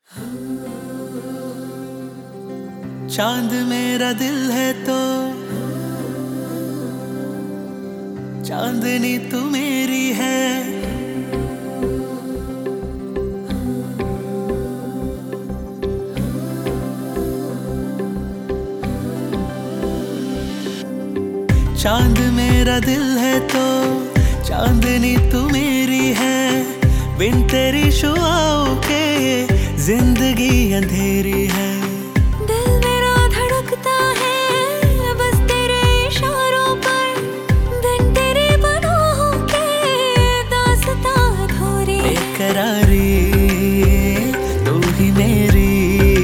चांद मेरा दिल है तो चांदनी तू मेरी है। चांद मेरा दिल है तो चांदनी तू मेरी है। बिन तेरी शुआओं के जिंदगी अंधेरी है। दिल मेरा धड़कता है बस तेरे इशारों पर। बिन तेरी पनाहों के दास्तां अधूरी है। बेकरारी तू ही मेरी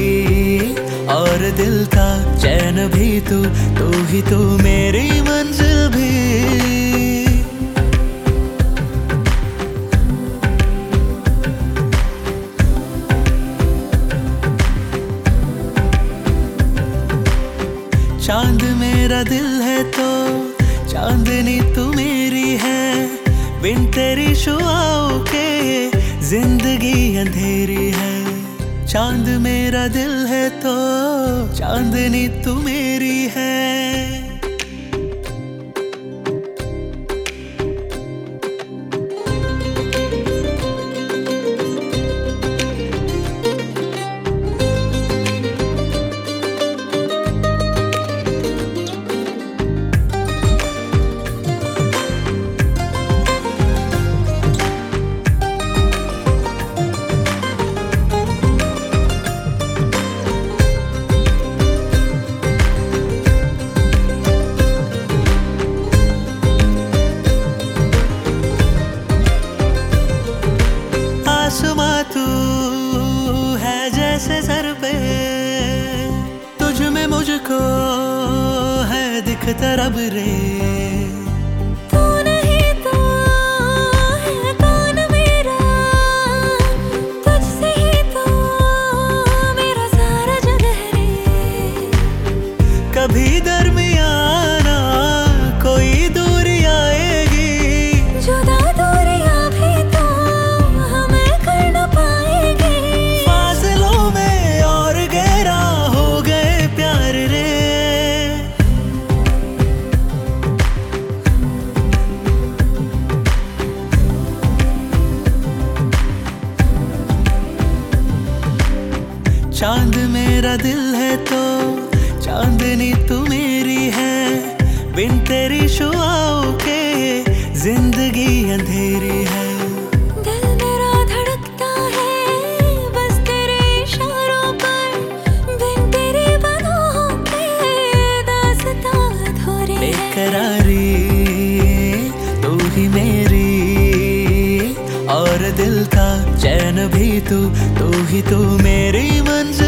और दिल का चैन भी तू ही तू मेरी मंजिल भी। चांद मेरा दिल है तो चांदनी तू मेरी है। बिन तेरी शुआओं के जिंदगी अंधेरी है। चांद मेरा दिल है तो चांदनी तू मेरी है। आसमां तू है जैसे सर पे, तुझ में मुझको है दिखता रब रे। तू नहीं तो है कौन मेरा, तुझसे ही तो मेरा सारा जग है रे। कभी दरमियाना कोई दूरी आएगी, जुदा दूरियां भी तो हमें कर न पाएगी। फासलों में और गहरा हो गए प्यार रे। चांद मेरा दिल है तो चांदनी तू मेरी है। बिन तेरी शुआओं के जिंदगी अंधेरी है। दिल मेरा धड़कता है बस तेरे इशारों पर। बिन तेरी पनाहों के दास्तां अधूरी है। बेकरारी तू ही मेरी और दिल का चैन भी तू ही तू मेरी मंजिल।